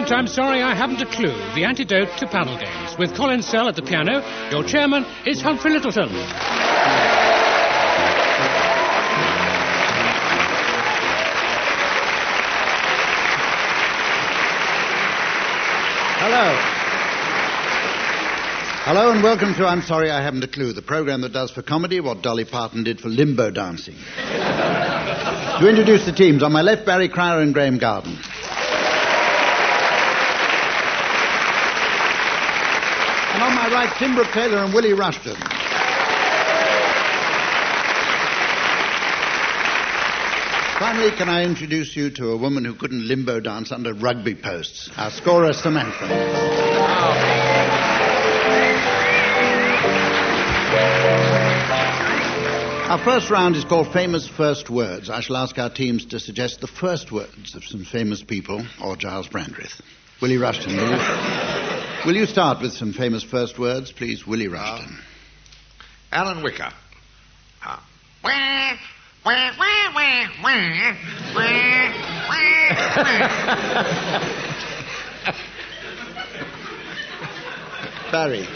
present I'm Sorry I Haven't a Clue, the antidote to paddle games. With Colin Sell at the piano, your chairman is Humphrey Littleton. Hello and welcome to I'm Sorry I Haven't a Clue, the programme that does for comedy what Dolly Parton did for limbo dancing. To introduce the teams, on my left, Barry Cryer and Graham Garden. And on my right, Tim Brooke Taylor and Willie Rushton. Finally, can I introduce you to a woman who couldn't limbo dance under rugby posts, our scorer, Samantha. Our first round is called Famous First Words. I shall ask our teams to suggest the first words of some famous people or Giles Brandreth. Willie Rushton, will you start with some famous first words, please? Willie Rushton. Alan Wicker. Barry.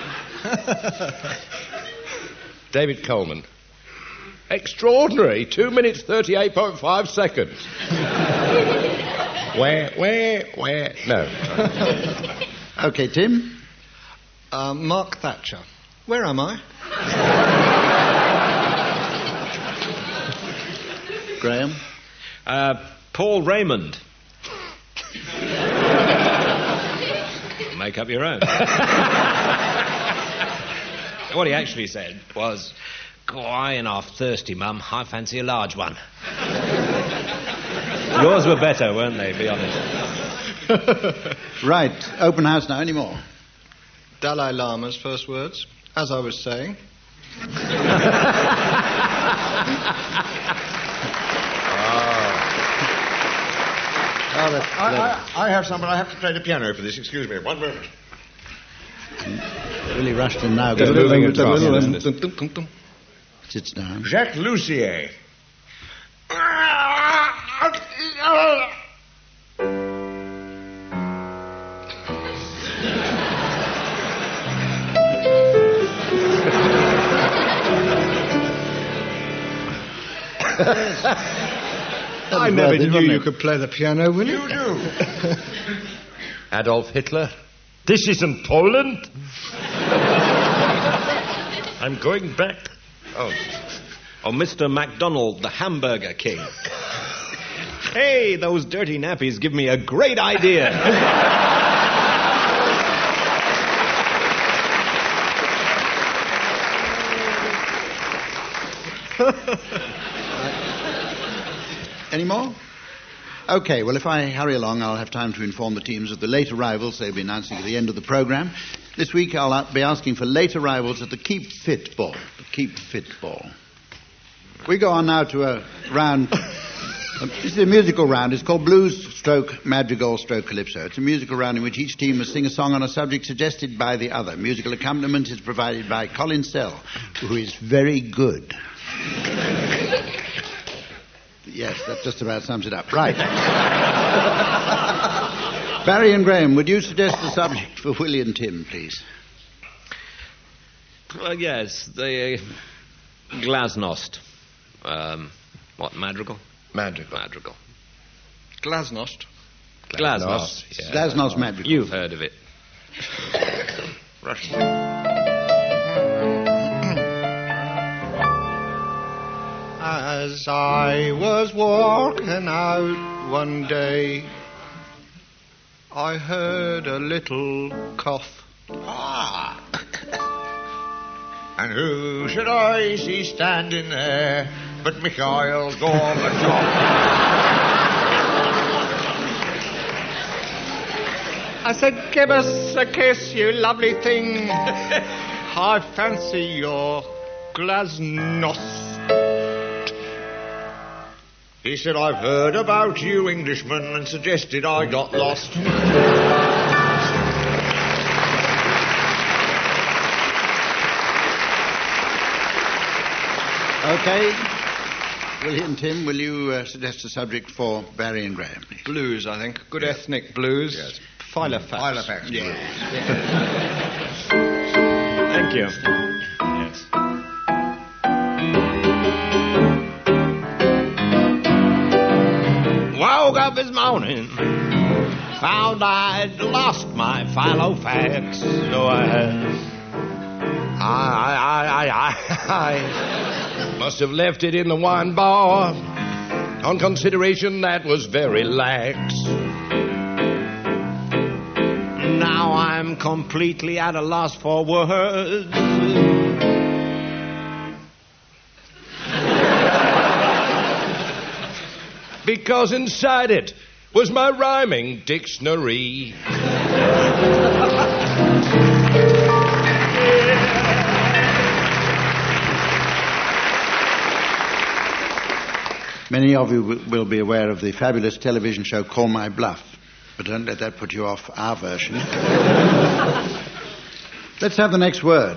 David Coleman. Extraordinary. 2 minutes, 38.5 seconds. Where? No. Okay, Tim. Mark Thatcher. Where am I? Graham. Paul Raymond. Make up your own. What he actually said was, "Crying off thirsty, Mum. I fancy a large one." Yours were better, weren't they, be honest? Right. Open house now. Any more? Dalai Lama's first words, as I was saying. I have some, but I have to play the piano for this. Excuse me. 1 moment. Willie Rushton now sits down. Jacques Lussier. I never knew you could play the piano, Willie. You do. Adolf Hitler. This isn't Poland. I'm going back. Oh, Mr. MacDonald, the Hamburger King. Hey, those dirty nappies give me a great idea. Any more? Okay, well, if I hurry along, I'll have time to inform the teams of the late arrivals they'll be announcing at the end of the programme. This week, I'll be asking for late arrivals at the Keep Fit Ball. The Keep Fit Ball. We go on now to a round. This is a musical round. It's called Blues Stroke Madrigal Stroke Calypso. It's a musical round in which each team must sing a song on a subject suggested by the other. Musical accompaniment is provided by Colin Sell, who is very good. Yes, that just about sums it up. Right. Barry and Graham, would you suggest the subject for Willie and Tim, please? Yes, the Glasnost. What, Madrigal? Madrigal. Glasnost. Glasnost. Yeah. Glasnost Madrigal. You've heard of it. As I was walking out one day, I heard a little cough. And who should I see standing there but Mikhail Gorbachev? I said, give us a kiss, you lovely thing. I fancy your Glasnost. He said, I've heard about you, Englishman, and suggested I got lost. Okay. Willie and Tim, will you suggest a subject for Barry and Graham? Blues, I think. Good ethnic blues. Yes. Filofax. Filofax. Yeah. Thank you. Yes. Woke up this morning, found I'd lost my Filofax. So I must have left it in the wine bar. On consideration, that was very lax. now I'm completely at a loss for words. Because inside it was my rhyming dictionary. Many of you will be aware of the fabulous television show Call My Bluff, but don't let that put you off our version. Let's have the next word.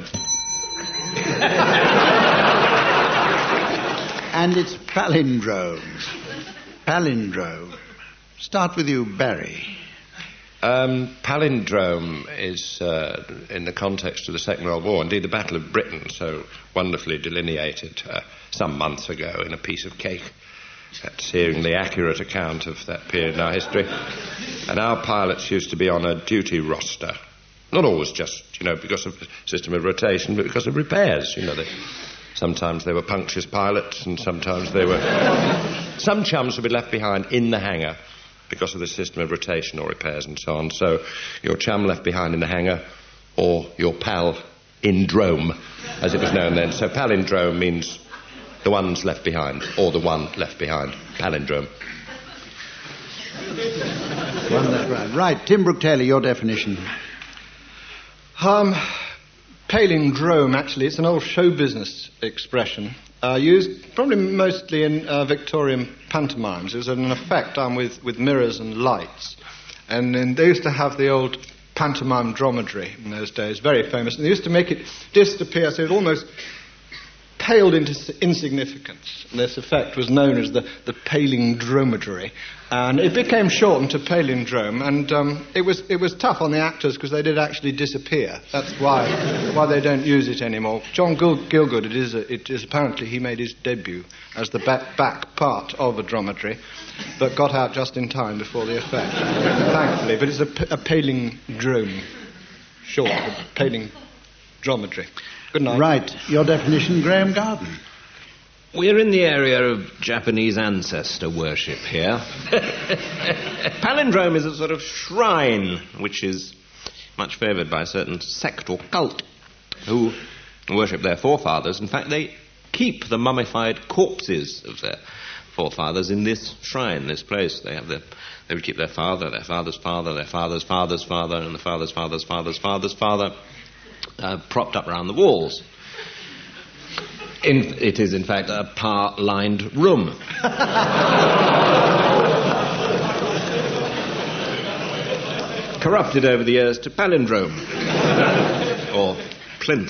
And it's palindrome. Palindrome. Start with you, Barry. Palindrome is, in the context of the Second World War, indeed the Battle of Britain, so wonderfully delineated some months ago in a piece of cake. That's hearing the accurate account of that period in our history. And our pilots used to be on a duty roster. Not always just, because of the system of rotation, but because of repairs. Sometimes they were punctious pilots, and sometimes they were... Some chums would be left behind in the hangar because of the system of rotation or repairs and so on. So your chum left behind in the hangar, or your pal in drome, as it was known then. So palindrome means the one's left behind, or the one left behind. Palindrome. One left behind. Right, Tim Brooke-Taylor, your definition. Palindrome, actually, it's an old show business expression, used probably mostly in Victorian pantomimes. It was an effect done with mirrors and lights. And then they used to have the old pantomime dromedary in those days, very famous. And they used to make it disappear, so it almost paled into insignificance. And this effect was known as the paling dromedary. And it became shortened to palindrome, and it was tough on the actors because they did actually disappear. That's why they don't use it anymore. John Gielgud, it is apparently he made his debut as the back part of a dromedary, but got out just in time before the effect, thankfully. But it's a palindrome, short, a paling dromedary. Good night. Right, your definition, Graham Garden. We're in the area of Japanese ancestor worship here. Palindrome is a sort of shrine which is much favoured by a certain sect or cult who worship their forefathers. In fact, they keep the mummified corpses of their forefathers in this shrine, this place. They would keep their father, their father's father, their father's father's father, and the father's father's father's father's father propped up around the walls. It is, in fact, a par-lined room. Corrupted over the years to palindrome. Or plinth.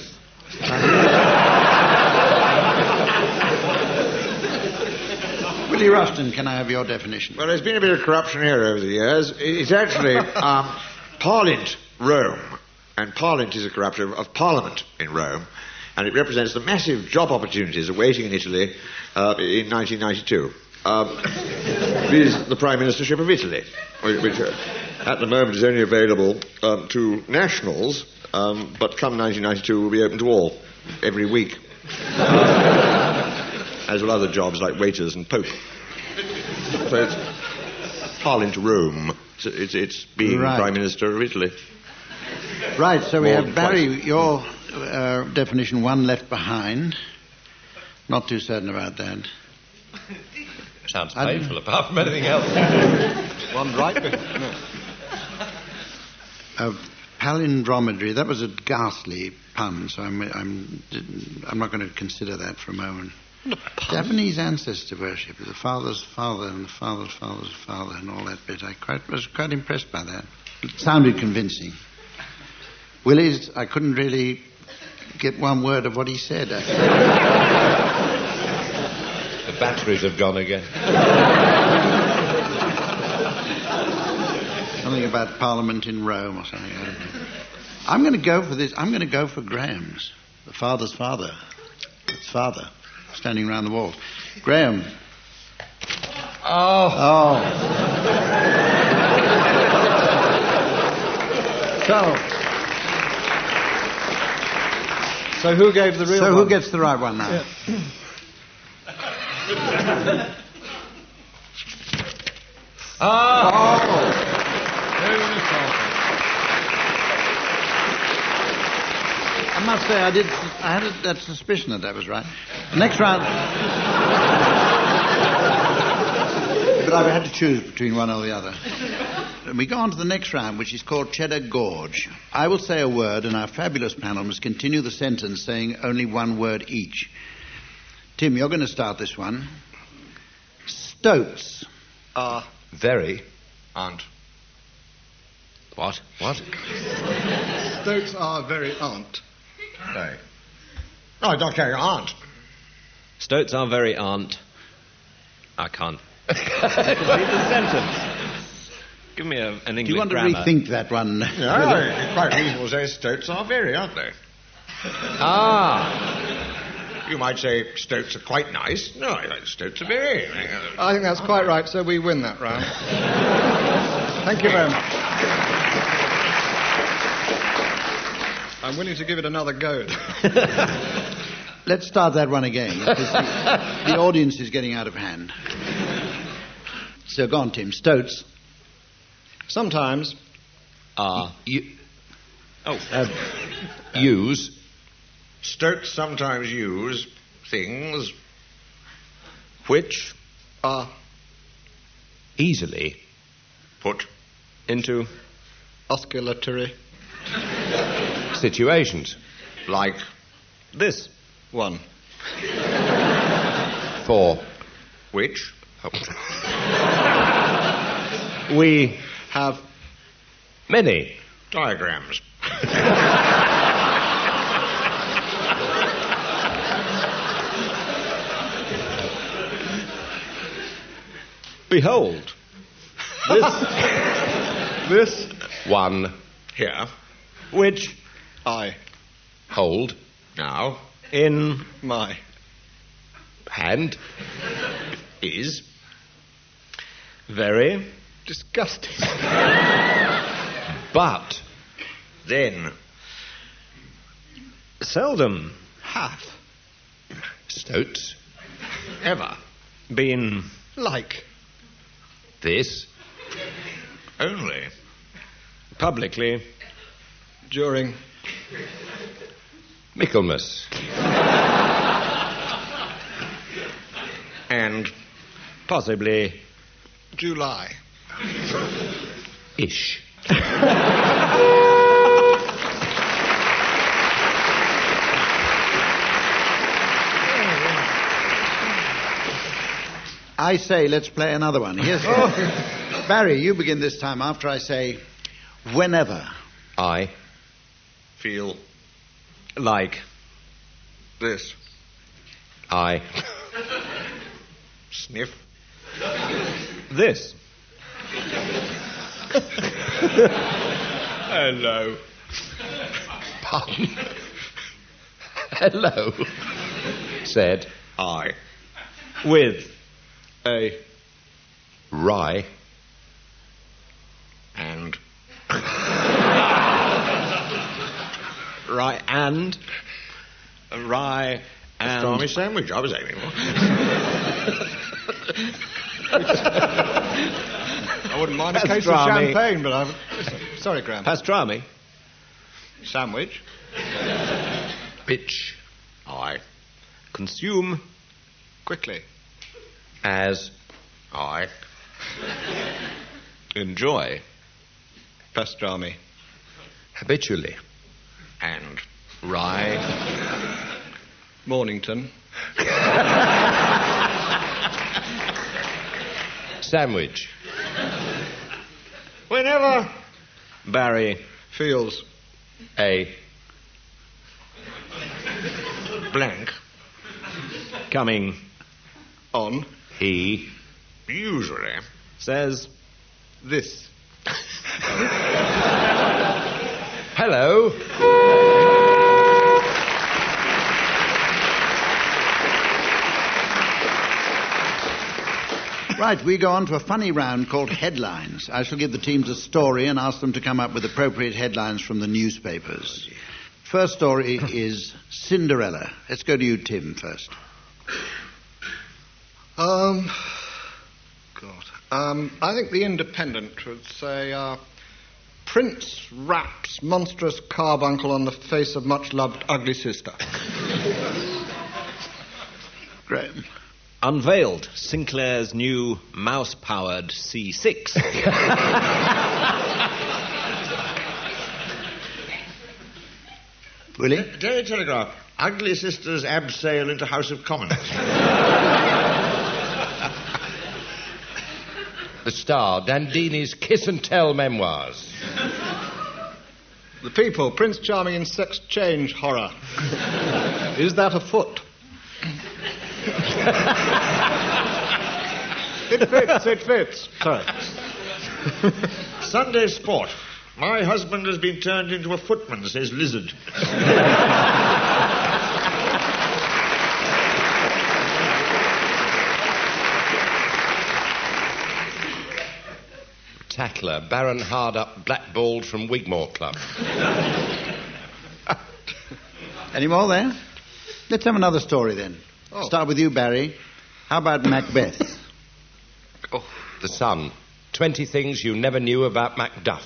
Willie Ruston, can I have your definition? Well, there's been a bit of corruption here over the years. It's actually Parliament Rome. And Parliament is a corruption of Parliament in Rome. And it represents the massive job opportunities awaiting in Italy in 1992. Is the Prime Ministership of Italy, which at the moment is only available to nationals, but come 1992 will be open to all, every week. As will other jobs like waiters and Pope. So it's Parliament Rome. It's being right. Prime Minister of Italy. Right, so we More have than Barry, twice. your definition, one left behind. Not too certain about that. Sounds painful, apart from anything else. One right behind. No. Palindromedary, that was a ghastly pun, so I'm not going to consider that for a moment. Japanese ancestor worship, the father's father and the father's father's father and all that bit. I was quite impressed by that. It sounded convincing. Willie's, I couldn't really get one word of what he said. The batteries have gone again. Well, Something about Parliament in Rome or something. I don't know. I'm going to go for this. I'm going to go for Graham's. The father's father. It's father. Standing round the walls. Graham. Oh. So who gave the real one? So who gets the right one now? Yeah. I must say, I had that suspicion that was right. Next round. But I've had to choose between one or the other. And we go on to the next round, which is called Cheddar Gorge. I will say a word, and our fabulous panel must continue the sentence saying only one word each. Tim, you're going to start this one. Stoats. Very. Aren't. What? Stoats are very aren't. No. No, Dr. Aren't. Stoats are very aren't. I can't. Complete the sentence. Give me an English Do you want grammar. to rethink that one? No, it's quite reasonable to say Stoats are very, aren't they? You might say Stoats are quite nice. No, I think Stoats are very. I think that's quite right, so we win that round. Thank you very much. I'm willing to give it another go. Let's start that one again, because the audience is getting out of hand. So go on, Tim. Stoats. Sometimes. Use. Stoats sometimes use things Which Are Easily. put into osculatory. Situations. like this. One. For. which We Have Many. diagrams. behold. this. One. Here, Which I. Hold. now, in My. Hand. is very Disgusting. But. then seldom Have. Stoats. ever been Like. This. only publicly During. Michaelmas. and possibly July. Ish. I say, let's play another one. Here's Barry, you begin this time after I say, whenever. I. feel like this. I. Sniff. this. Hello. Pardon. Hello. Said. I. With A. Rye. And rye and rye and Stormy sandwich. I was aiming for. I wouldn't mind a case Pastrami. of champagne, but I'm... Sorry, Graham. pastrami. Sandwich. Bitch. I. Consume Quickly. As. I. enjoy Pastrami. Habitually. And Rye. Mornington. Sandwich. whenever Barry Feels. A. blank coming On. He. usually says This. Hello. Right, we go on to a funny round called Headlines. I shall give the teams a story and ask them to come up with appropriate headlines from the newspapers. First story is Cinderella. Let's go to you, Tim, first. I think the Independent would say, Prince raps monstrous carbuncle on the face of much-loved ugly sister. Graham. Unveiled Sinclair's new mouse-powered C6. Willie? Daily Telegraph. Ugly sisters abseil into House of Commons. The Star, Dandini's Kiss and Tell memoirs. The People, Prince Charming in sex change horror. Is that a foot? It fits. Sorry. Sunday Sport. My husband has been turned into a footman, says Lizard. Tackler, Baron Hardup blackballed from Wigmore Club. Any more there? Let's have another story then. Oh. Start with you, Barry. How about Macbeth? Oh, The Sun, 20 things you never knew about Macduff.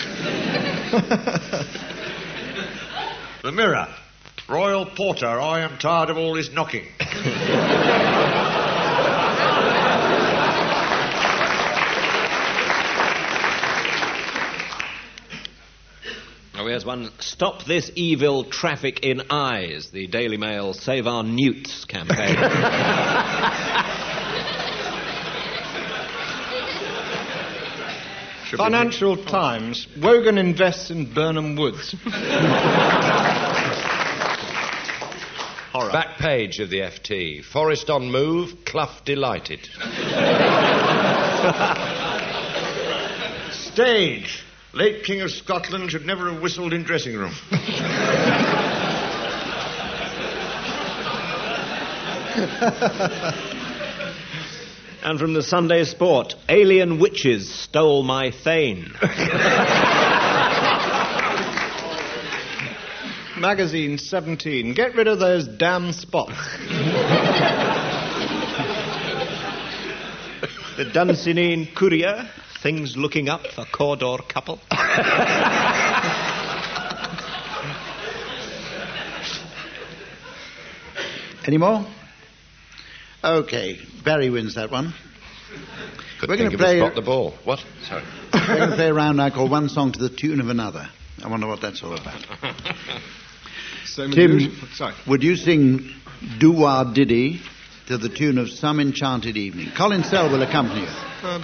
The Mirror. Royal Porter, I am tired of all this knocking. Oh, here's one. Stop this evil traffic in eyes. The Daily Mail Save Our Newts campaign. Financial Times. Wogan invests in Burnham Woods. Horror. Back page of the FT. Forest on move, Clough delighted. Stage. Late King of Scotland should never have whistled in dressing room. And from the Sunday Sport, alien witches stole my Thane. Magazine 17. Get rid of those damn spots. The Dunsinane Courier, things looking up for Cawdor couple. Any more? Okay, Barry wins that one. We're going to play spot the ball. What? Sorry. We're going to play a round I call one song to the tune of another. I wonder what that's all about. Tim, would you sing Doo-Wah Diddy to the tune of Some Enchanted Evening? Colin Sell will accompany you.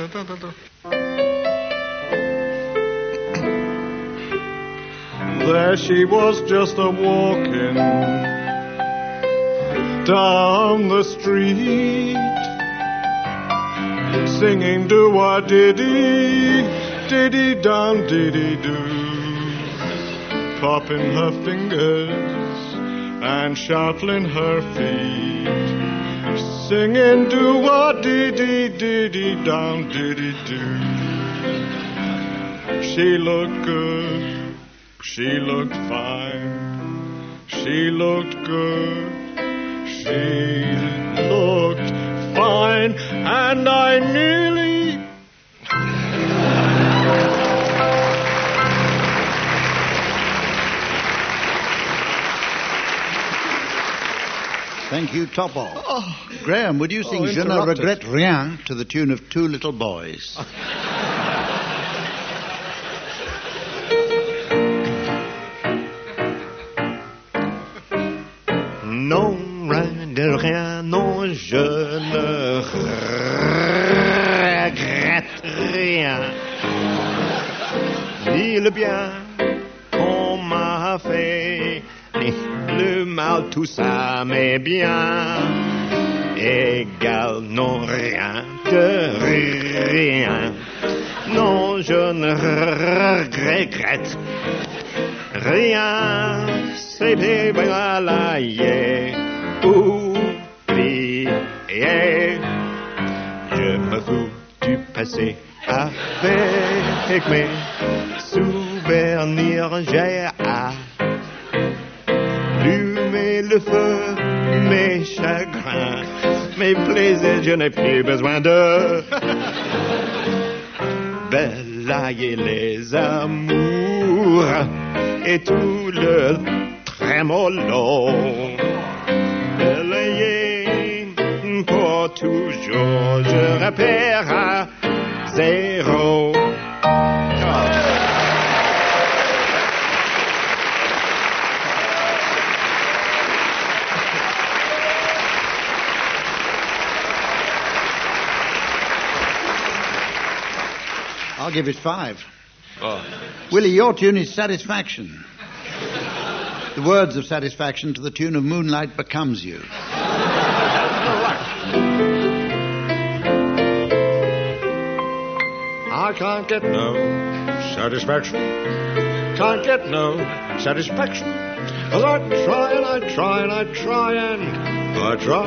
There she was just a-walking down the street, singing do-wah-diddy, diddy-down, diddy-doo, popping her fingers and shuffling her feet, singing do-wah-diddy, diddy-down, diddy-doo. She looked good, she looked fine, she looked good, she looked fine, and I nearly... Thank you, Topol. Graham, would you sing Je ne regrette rien to the tune of Two Little Boys? Non, rien de rien, non, je ne regrette rien. Ni le bien qu'on m'a fait, ni le mal, tout ça m'est bien égal, non, rien de rien. Non, je ne regrette rien. C'est voilà, oublié. Je me fous du passé avec mes souvenirs. J'ai allumé le feu, mes chagrins, mes plaisirs. Je n'ai plus besoin de balayer les amours et tout le trémolo. Balayer pour toujours, je repère à zéro. I'll give it 5. Oh. Willie, your tune is Satisfaction. The words of Satisfaction to the tune of Moonlight Becomes You. I can't get no satisfaction. Can't get no satisfaction. 'Cause I try and I try and I try and I try.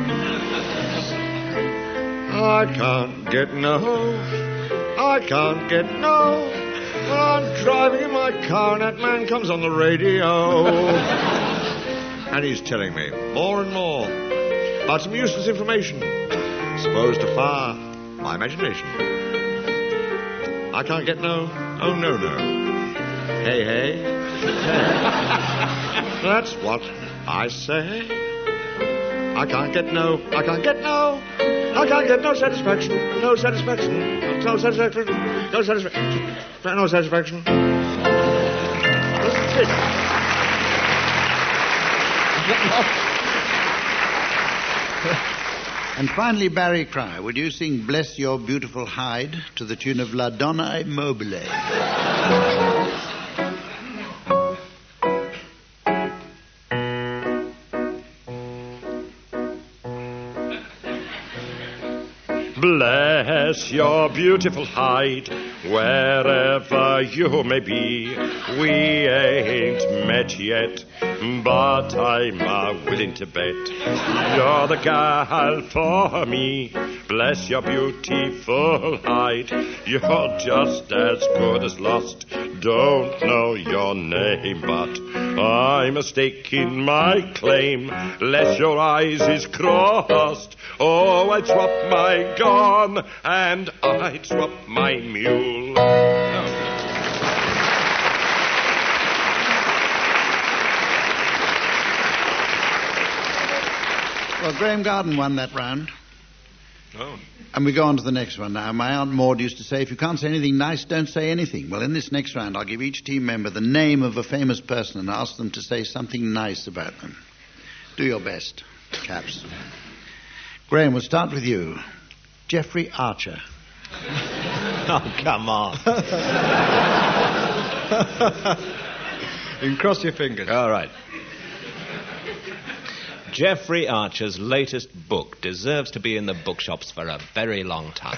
I can't get no. I can't get no. When I'm driving in my car and that man comes on the radio. And he's telling me more and more about some useless information supposed to fire my imagination. I can't get no. Oh, no, no. Hey, hey. That's what I say. I can't get no. I can't get no. I can't get no satisfaction. No satisfaction. No satisfaction. No satisfaction. No satisfaction. And finally, Barry Cry, would you sing Bless Your Beautiful Hide to the tune of La Donna e Mobile? Bless your beautiful hide, wherever you may be. We ain't met yet, but I'm willing to bet you're the gal for me. Bless your beautiful hide, you're just as good as lost. Don't know your name, but I'm mistaken my claim. Lest your eyes is crossed. Oh, I'd swap my gun and I'd swap my mule. Well, Graham Garden won that round. Oh. And we go on to the next one now. My Aunt Maud used to say, if you can't say anything nice, don't say anything. Well, in this next round, I'll give each team member the name of a famous person and ask them to say something nice about them. Do your best, chaps. Graham, we'll start with you. Jeffrey Archer. Oh, come on. You can cross your fingers. All right. Jeffrey Archer's latest book deserves to be in the bookshops for a very long time.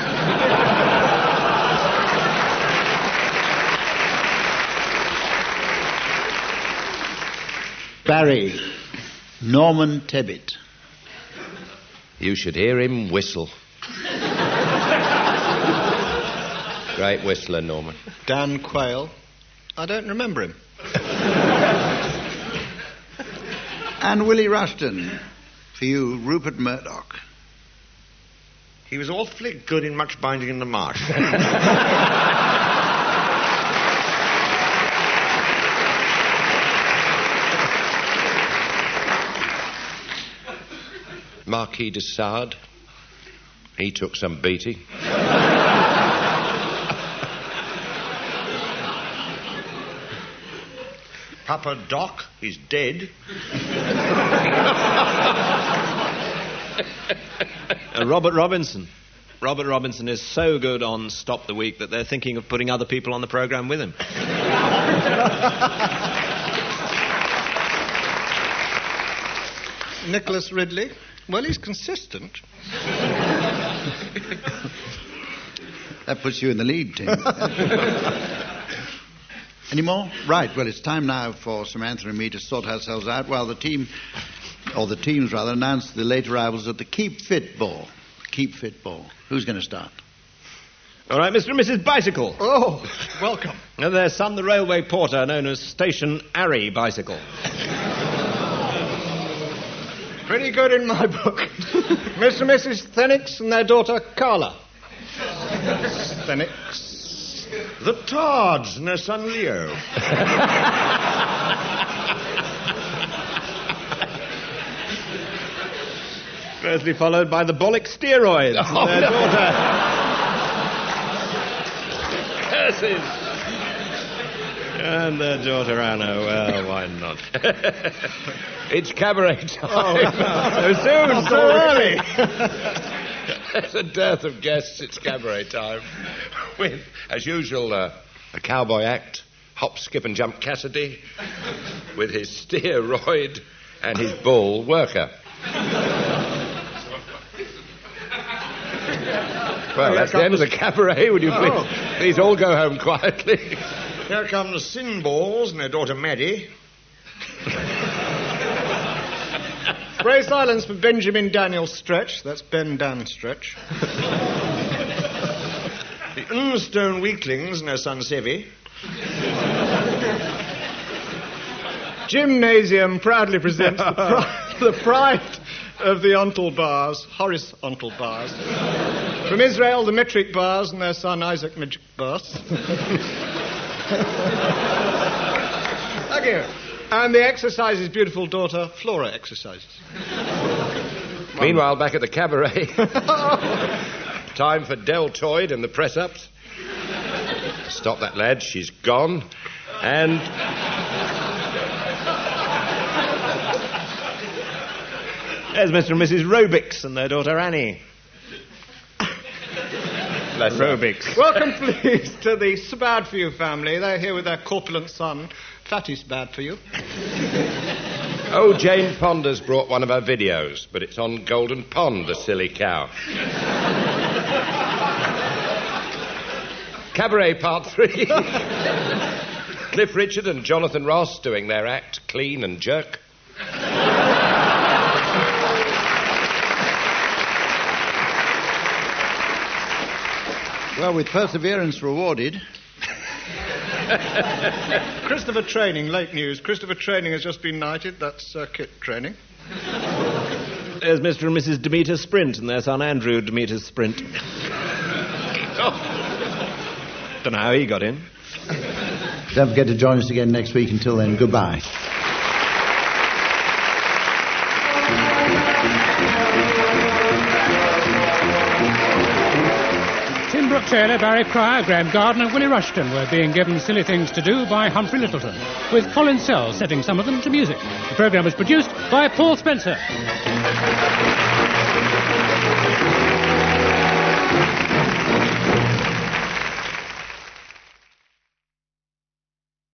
Barry. Norman Tebbit. You should hear him whistle. Great whistler, Norman. Dan Quayle. I don't remember him. And Willie Rushton. For you, Rupert Murdoch. He was awfully good in Much Binding in the Marsh. Marquis de Sade. He took some beating. Papa Doc, he's dead. Robert Robinson. Robert Robinson is so good on Stop the Week that they're thinking of putting other people on the programme with him. Nicholas Ridley. Well, he's consistent. That puts you in the lead, Tim. Any more? Right, well, it's time now for Samantha and me to sort ourselves out while the teams announce the late arrivals at the Keep Fit Ball. Keep Fit Ball. Who's going to start? All right, Mr. and Mrs. Bicycle. Oh, welcome. And their son, the railway porter, known as Station Arry Bicycle. Pretty good in my book. Mr. and Mrs. Thenix and their daughter Carla. Thenix. The Tards and their son Leo. Closely followed by the Bollock Steroids and their daughter. And their daughter Anna. Well, why not? It's cabaret time. Oh, so soon, so early. There's a dearth of guests. It's cabaret time. With, as usual, a cowboy act, Hop, Skip and Jump Cassidy, with his steroid and his bull worker. Well, that's the end of the cabaret. Would you please all go home quietly? Here come the Sin Balls and their daughter Maddie. Pray silence for Benjamin Daniel Stretch. That's Ben Dan Stretch. The Unstone Weaklings and their son Sevi. Gymnasium proudly presents the pride of the Ontel Bars, Horace Ontel Bars. From Israel, the Metric Bars and their son Isaac Magic Bars. Thank you. And the Exercises' beautiful daughter, Flora Exercises. Meanwhile, back at the cabaret, time for deltoid and the press-ups. Stop that, lad. She's gone. And... There's Mr. and Mrs. Robics and their daughter Annie. Robics. Welcome, please, to the Bad For You family. They're here with their corpulent son, Fatty's bad for you. Oh, Jane Ponder's brought one of her videos, but it's on Golden Pond, the silly cow. Cabaret Part 3. Cliff Richard and Jonathan Ross doing their act, Clean and Jerk. Well, with perseverance rewarded. Christopher Training, late news. Christopher Training has just been knighted. That's circuit training. There's Mr. and Mrs. Demeter Sprint and their son Andrew Demeter Sprint. Don't know how he got in. Don't forget to join us again next week. Until then, goodbye. Tim Brooke Taylor, Barry Cryer, Graham Gardner and Willie Rushton were being given silly things to do by Humphrey Littleton, with Colin Sells setting some of them to music. The programme was produced by Paul Spencer.